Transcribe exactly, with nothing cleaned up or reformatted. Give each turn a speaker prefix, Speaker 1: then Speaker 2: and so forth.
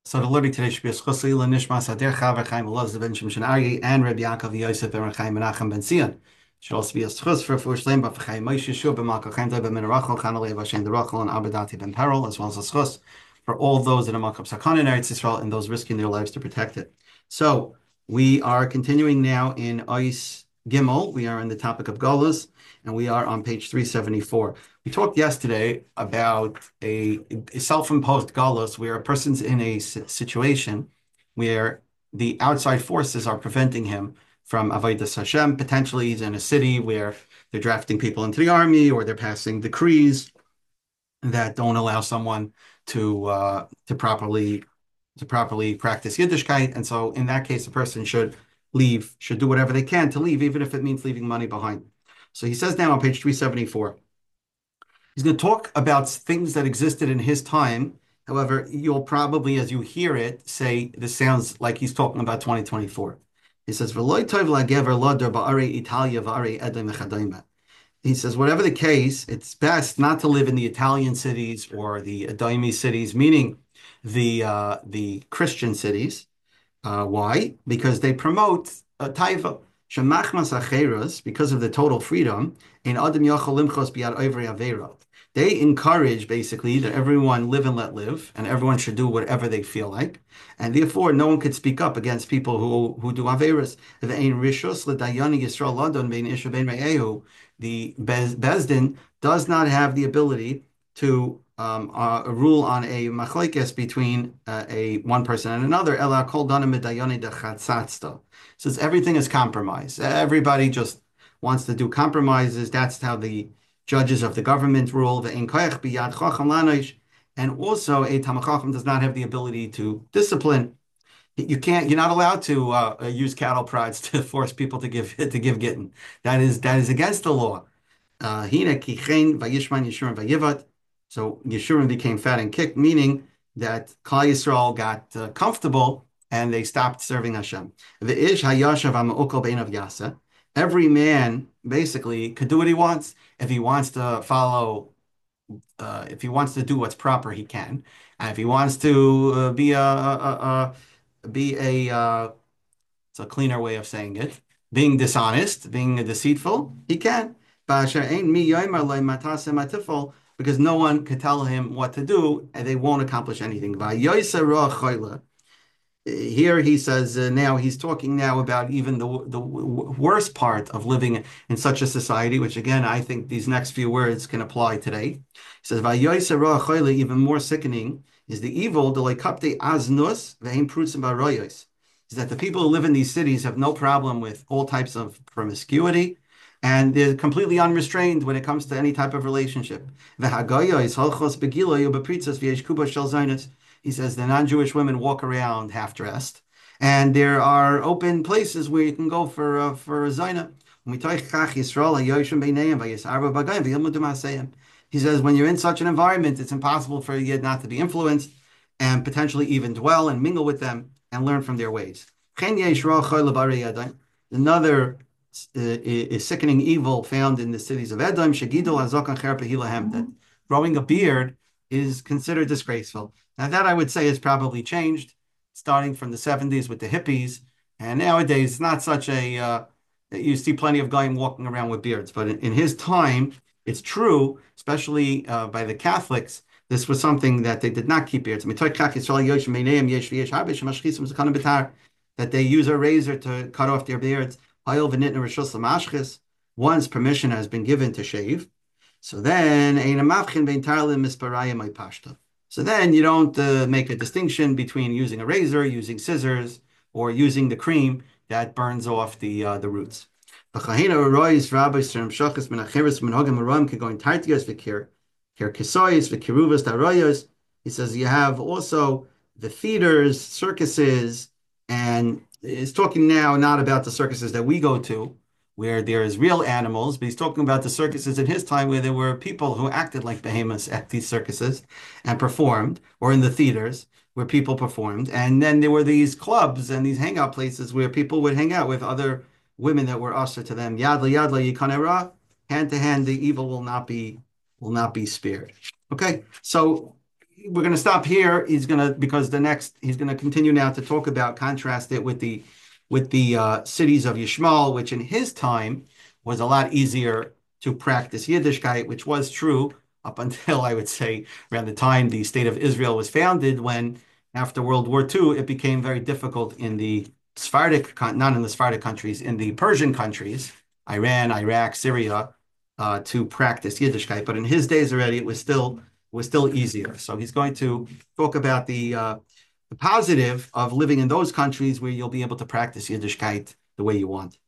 Speaker 1: So the learning today should be a schosli lenishmas ader chaver Chaim Elazar ben Shimshon Aryeh and Rabbi Yaakov Yosef ben Chaim Menachem ben Zion. Should also be a schos for for Shleim but for Chaim Moshe Shua ben Malka Chaim ben Menarachel Chanalei Vashem the Rachel and Abadati ben Peril, as well as a schos for all those that are Malkam Sakhan in Eretz Yisrael and those risking their lives to protect it. So we are continuing now in Ois Gimel. We are in the topic of Golas, and we are on page three seventy-four. We talked yesterday about a, a self-imposed galus where a person's in a situation where the outside forces are preventing him from avodas Hashem. Potentially, he's in a city where they're drafting people into the army, or they're passing decrees that don't allow someone to uh, to properly to properly practice Yiddishkeit. And so, in that case, a person should leave, should do whatever they can to leave, even if it means leaving money behind. So he says now on page three seventy-four. He's going to talk about things that existed in his time. However, you'll probably, as you hear it, say this sounds like he's talking about twenty twenty-four. He says, "V'loy tov lagever ladar ba'arei Italia v'arei Edom echadayma." He says, whatever the case, it's best not to live in the Italian cities or the Edomi cities, meaning the uh, the Christian cities. Uh, why? Because they promote a taiva. Shemachmas acheras, because of the total freedom, in adam yachol limchos biyad oivri avera. They encourage basically that everyone live and let live, and everyone should do whatever they feel like, and therefore no one could speak up against people who who do averas. The Bezdin does not have the ability to um, uh, rule on a machlekes between uh, a one person and another. Ela kol dana medayoni de chatzatzta. Says everything is compromise. Everybody just wants to do compromises. That's how the judges of the government rule. The ein koyach biyad chacham lanosh, and also a Talmid Chacham does not have the ability to discipline. You can't. You're not allowed to uh, use cattle prods to force people to give to give gittin. That is that is against the law. Hina kichein vayishman Yeshurun vayivat. So Yeshurun became fat and kicked, meaning that Klal Yisrael got uh, comfortable and they stopped serving Hashem. V'ish hayashav ha'me'ukol beinav yasa. Every man basically could do what he wants. If he wants to follow, uh, if he wants to do what's proper, he can. And if he wants to uh, be a, a, a be a uh, it's a cleaner way of saying it, being dishonest, being deceitful, he can. Because no one could tell him what to do, and they won't accomplish anything. Here he says, uh, now he's talking now about even the the worst part of living in such a society, which again, I think these next few words can apply today. He says, even more sickening is the evil, is that the people who live in these cities have no problem with all types of promiscuity, and they're completely unrestrained when it comes to any type of relationship. He says the non-Jewish women walk around half-dressed, and there are open places where you can go for uh, for zayna. He says when you're in such an environment, it's impossible for a yid not to be influenced and potentially even dwell and mingle with them and learn from their ways. Another uh, sickening evil found in the cities of Edom, that growing a beard is considered disgraceful. Now that I would say has probably changed, starting from the seventies with the hippies, and nowadays it's not such a, uh, you see plenty of guys walking around with beards, but in, in his time, it's true, especially uh, by the Catholics, this was something that they did not keep beards. That they use a razor to cut off their beards. Once permission has been given to shave, so then so then you don't uh, make a distinction between using a razor, using scissors, or using the cream that burns off the uh, the roots. He says you have also the theaters, circuses, and he's talking now not about the circuses that we go to, where there is real animals, but he's talking about the circuses in his time where there were people who acted like behemoths at these circuses and performed, or in the theaters where people performed. And then there were these clubs and these hangout places where people would hang out with other women that were usher to them. Yadla yadla yikanera, hand to hand, the evil will not be will not be spared. Okay, so we're going to stop here. He's going to because the next he's going to continue now to talk about contrast it with the with the uh, cities of Yishmael, which in his time was a lot easier to practice Yiddishkeit, which was true up until I would say around the time the state of Israel was founded, when after World War Two it became very difficult in the Sephardic, not in the Sephardic countries, in the Persian countries, Iran, Iraq, Syria, uh, to practice Yiddishkeit. But in his days already, it was still was still easier. So he's going to talk about the uh, the positive of living in those countries where you'll be able to practice Yiddishkeit the way you want.